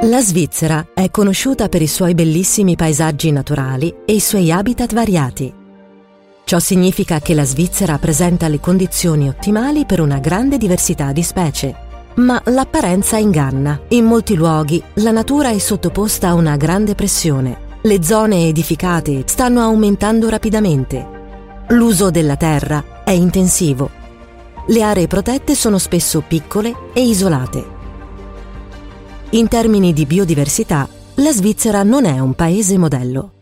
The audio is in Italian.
La Svizzera è conosciuta per i suoi bellissimi paesaggi naturali e i suoi habitat variati. Ciò significa che la Svizzera presenta le condizioni ottimali per una grande diversità di specie. Ma l'apparenza inganna. In molti luoghi la natura è sottoposta a una grande pressione. Le zone edificate stanno aumentando rapidamente. L'uso della terra è intensivo. Le aree protette sono spesso piccole e isolate. In termini di biodiversità, la Svizzera non è un paese modello.